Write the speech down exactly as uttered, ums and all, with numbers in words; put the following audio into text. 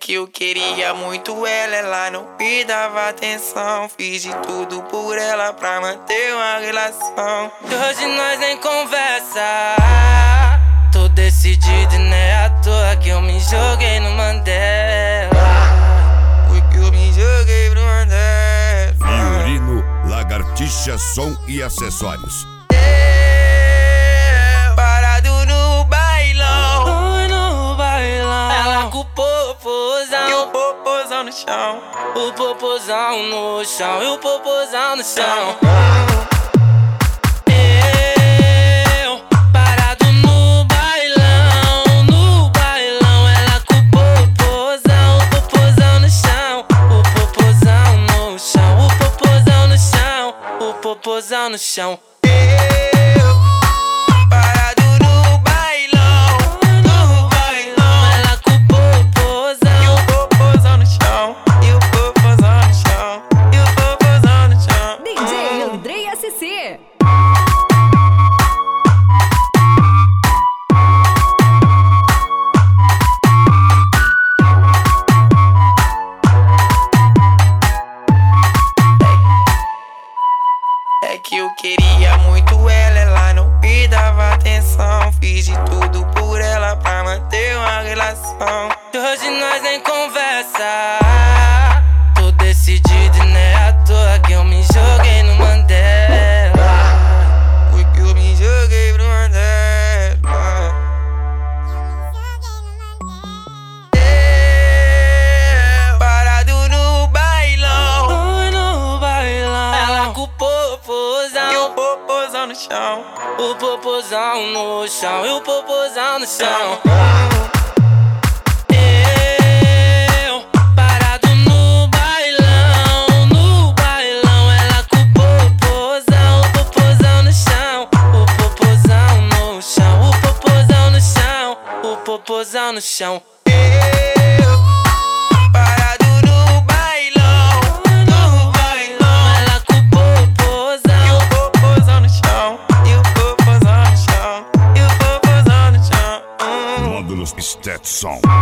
que eu queria muito ela, ela não me dava atenção. Fiz de tudo por ela pra manter uma relação. Hoje nós nem conversa. Tô decidido e não é à toa que eu me joguei no Mandela. Foi que eu me joguei no Mandela. Fiorino, Lagartixa, som e acessórios. Parado no bailão, Oi, no bailão. Ela com o popozão e o popozão no chão. O popozão no chão e o popozão no chão. Eu, parado no bailão, no bailão. Ela com o popozão, o popozão no chão. O popozão no chão, o popozão no chão. O popozão no chão. É que eu queria muito ela, ela não me dava atenção. Fiz de tudo por ela pra manter uma relação. Hoje nós nem conversa. Tô decidido e não é à toa que eu me joguei no Mandela. Foi que eu me joguei no Mandela. É, parado no bailão, Oi, no bailão. Ela com o popozão e o popozão no chão. O popozão no chão e o popozão no chão. Eu, parado no bailão, no bailão. Ela com o popozão, o popozão no chão. O popozão no chão, o popozão no chão. O popozão no chão. Parado no bailão, no bailão. Ela com o popozão e o popozão no chão. E o popozão no chão. E o popozão no chão. Módulos Stetson.